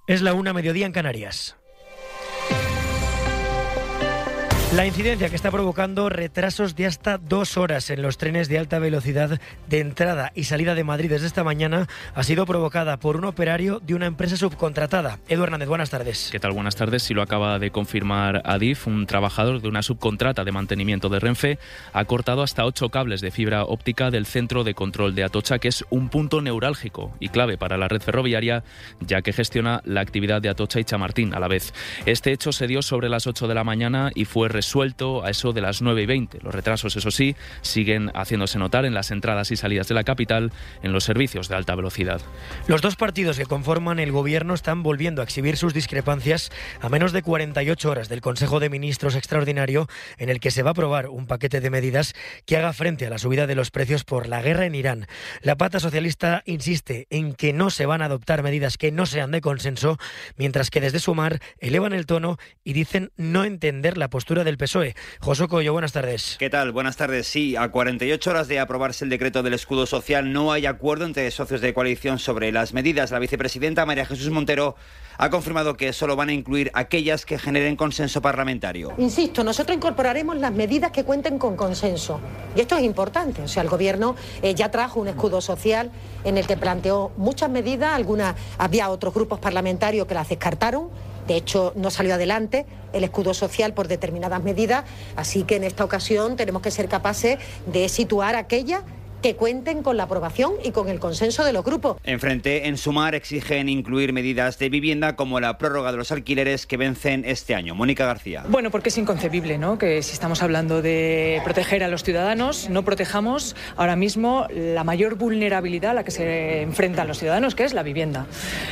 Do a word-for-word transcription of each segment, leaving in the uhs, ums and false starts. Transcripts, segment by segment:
Es la una, mediodía en Canarias. La incidencia que está provocando retrasos de hasta dos horas en los trenes de alta velocidad de entrada y salida de Madrid desde esta mañana ha sido provocada por un operario de una empresa subcontratada. Edu Hernández, buenas tardes. ¿Qué tal? Buenas tardes. Si lo acaba de confirmar Adif, un trabajador de una subcontrata de mantenimiento de Renfe ha cortado hasta ocho cables de fibra óptica del centro de control de Atocha, que es un punto neurálgico y clave para la red ferroviaria, ya que gestiona la actividad de Atocha y Chamartín a la vez. Este hecho se dio sobre las ocho de la mañana y fue resuelto a eso de las nueve y veinte. Los retrasos, eso sí, siguen haciéndose notar en las entradas y salidas de la capital en los servicios de alta velocidad. Los dos partidos que conforman el gobierno están volviendo a exhibir sus discrepancias a menos de cuarenta y ocho horas del Consejo de Ministros extraordinario, en el que se va a aprobar un paquete de medidas que haga frente a la subida de los precios por la guerra en Irán. La pata socialista insiste en que no se van a adoptar medidas que no sean de consenso, mientras que desde Sumar elevan el tono y dicen no entender la postura del P S O E. José Coello, buenas tardes. ¿Qué tal? Buenas tardes. Sí, a cuarenta y ocho horas de aprobarse el decreto del escudo social no hay acuerdo entre socios de coalición sobre las medidas. La vicepresidenta María Jesús Montero ha confirmado que solo van a incluir aquellas que generen consenso parlamentario. Insisto, nosotros incorporaremos las medidas que cuenten con consenso. Y esto es importante. O sea, el Gobierno eh, ya trajo un escudo social en el que planteó muchas medidas. Algunas, había otros grupos parlamentarios que las descartaron. De hecho, no salió adelante el escudo social por determinadas medidas. Así que en esta ocasión tenemos que ser capaces de situar aquellas que cuenten con la aprobación y con el consenso de los grupos. En Frente, en Sumar, exigen incluir medidas de vivienda como la prórroga de los alquileres que vencen este año. Mónica García. Bueno, porque es inconcebible, ¿no?, que si estamos hablando de proteger a los ciudadanos, no protejamos ahora mismo la mayor vulnerabilidad a la que se enfrentan los ciudadanos, que es la vivienda.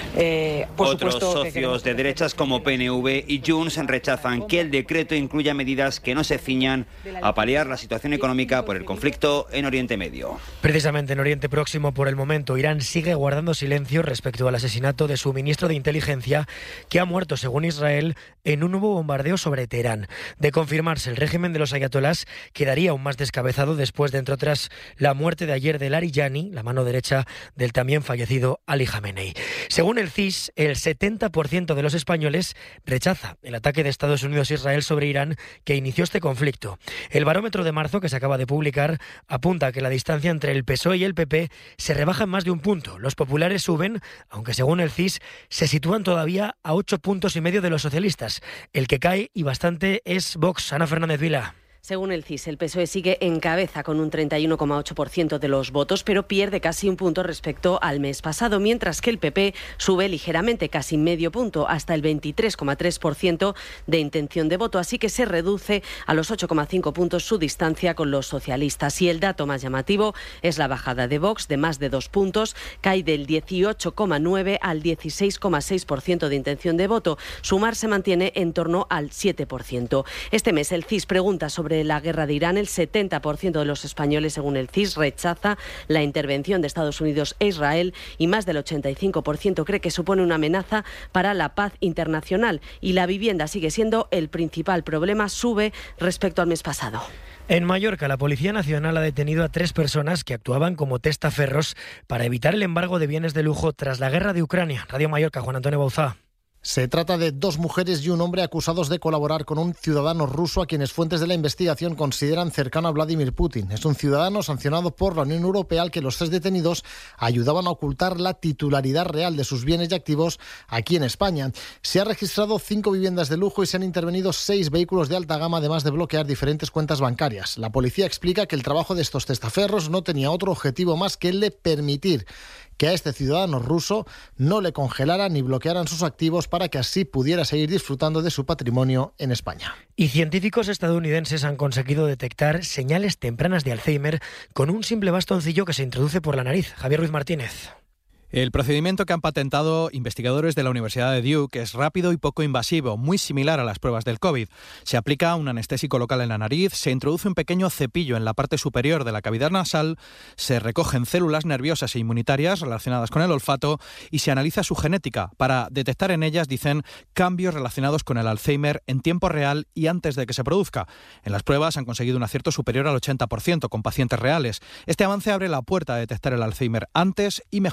Eh, por Otros socios que de derechas como P N V y Junts rechazan que el decreto incluya medidas que no se ciñan a paliar la situación económica por el conflicto en Oriente Medio. Precisamente en Oriente Próximo, por el momento, Irán sigue guardando silencio respecto al asesinato de su ministro de inteligencia, que ha muerto, según Israel, en un nuevo bombardeo sobre Teherán. De confirmarse, el régimen de los ayatolás quedaría aún más descabezado después de, entre otras, la muerte de ayer de Larijani, la mano derecha del también fallecido Ali Khamenei. Según el C I S, el setenta por ciento de los españoles rechaza el ataque de Estados Unidos a Israel sobre Irán que inició este conflicto. El barómetro de marzo, que se acaba de publicar, apunta a que la distancia entre el P S O E y el P P se rebaja en más de un punto. Los populares suben, aunque según el C I S se sitúan todavía a ocho puntos y medio de los socialistas. El que cae, y bastante, es Vox. Ana Fernández Vila. Según el C I S, el P S O E sigue en cabeza con un treinta y uno coma ocho por ciento de los votos, pero pierde casi un punto respecto al mes pasado, mientras que el P P sube ligeramente, casi medio punto, hasta el veintitrés coma tres por ciento de intención de voto, así que se reduce a los ocho coma cinco puntos su distancia con los socialistas. Y el dato más llamativo es la bajada de Vox, de más de dos puntos, cae del dieciocho coma nueve al dieciséis coma seis por ciento de intención de voto. Sumar se mantiene en torno al siete por ciento. Este mes el C I S pregunta sobre la guerra de Irán. El setenta por ciento de los españoles, según el C I S, rechaza la intervención de Estados Unidos e Israel y más del ochenta y cinco por ciento cree que supone una amenaza para la paz internacional. Y la vivienda sigue siendo el principal problema, sube respecto al mes pasado. En Mallorca, la Policía Nacional ha detenido a tres personas que actuaban como testaferros para evitar el embargo de bienes de lujo tras la guerra de Ucrania. Radio Mallorca, Juan Antonio Bauzá. Se trata de dos mujeres y un hombre acusados de colaborar con un ciudadano ruso a quienes fuentes de la investigación consideran cercano a Vladimir Putin. Es un ciudadano sancionado por la Unión Europea al que los tres detenidos ayudaban a ocultar la titularidad real de sus bienes y activos aquí en España. Se han registrado cinco viviendas de lujo y se han intervenido seis vehículos de alta gama, además de bloquear diferentes cuentas bancarias. La policía explica que el trabajo de estos testaferros no tenía otro objetivo más que el de permitir que a este ciudadano ruso no le congelaran ni bloquearan sus activos para que así pudiera seguir disfrutando de su patrimonio en España. Y científicos estadounidenses han conseguido detectar señales tempranas de Alzheimer con un simple bastoncillo que se introduce por la nariz. Javier Ruiz Martínez. El procedimiento que han patentado investigadores de la Universidad de Duke es rápido y poco invasivo, muy similar a las pruebas del COVID. Se aplica un anestésico local en la nariz, se introduce un pequeño cepillo en la parte superior de la cavidad nasal, se recogen células nerviosas e inmunitarias relacionadas con el olfato y se analiza su genética para detectar en ellas, dicen, cambios relacionados con el Alzheimer en tiempo real y antes de que se produzca. En las pruebas han conseguido un acierto superior al ochenta por ciento con pacientes reales. Este avance abre la puerta a detectar el Alzheimer antes y mejorar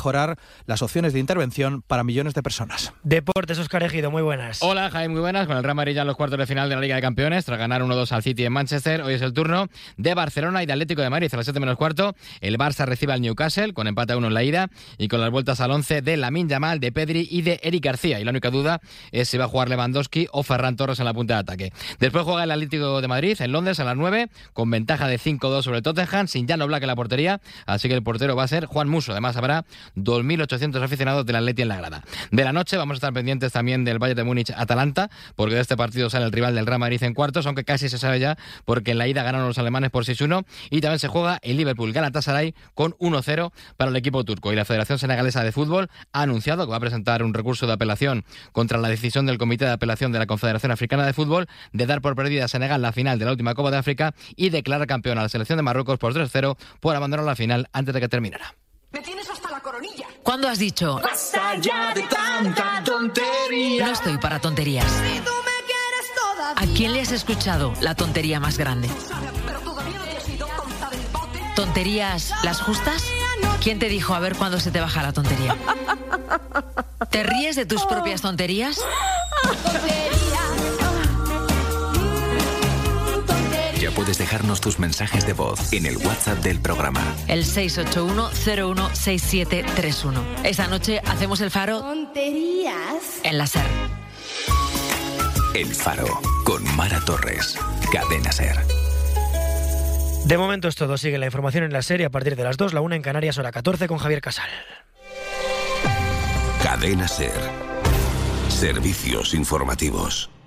las opciones de intervención para millones de personas. Deportes, Óscar Ejido, muy buenas. Hola, Jaime, muy buenas. Con el Real Madrid ya en los cuartos de final de la Liga de Campeones, tras ganar uno dos al City en Manchester, hoy es el turno de Barcelona y de Atlético de Madrid. A las siete menos cuarto, el Barça recibe al Newcastle con empate a uno en la ida y con las vueltas al once de Lamine Yamal, de Pedri y de Eric García. Y la única duda es si va a jugar Lewandowski o Ferran Torres en la punta de ataque. Después juega el Atlético de Madrid en Londres a las nueve, con ventaja de cinco dos sobre Tottenham, sin Jan Oblak en la portería, así que el portero va a ser Juan Musso. Además habrá dos mil ochocientos aficionados del Atleti en la grada. De la noche vamos a estar pendientes también del Bayern de Múnich-Atalanta, porque de este partido sale el rival del Real Madrid en cuartos, aunque casi se sabe ya, porque en la ida ganaron los alemanes por seis uno, y también se juega el Liverpool-Galatasaray con uno cero para el equipo turco. Y la Federación Senegalesa de Fútbol ha anunciado que va a presentar un recurso de apelación contra la decisión del Comité de Apelación de la Confederación Africana de Fútbol de dar por perdida a Senegal la final de la última Copa de África y declarar campeón a la selección de Marruecos por tres cero por abandonar la final antes de que terminara. Me tienes hasta la coronilla. ¿Cuándo has dicho? Basta ya de tanta tontería. No estoy para tonterías. Si tú me quieres todavía. ¿A quién le has escuchado la tontería más grande? Pero todavía no te has ido a contar el bote. ¿Tonterías las justas? ¿Quién te dijo a ver cuándo se te baja la tontería? ¿Te ríes de tus propias tonterías? Ya puedes dejarnos tus mensajes de voz en el WhatsApp del programa. El seis ocho uno cero uno seis siete tres uno. Esta noche hacemos el Faro Tonterías en la SER. El Faro, con Mara Torres. Cadena SER. De momento es todo. Sigue la información en la serie a partir de las dos, la una en Canarias, hora catorce, con Javier Casal. Cadena SER. Servicios informativos.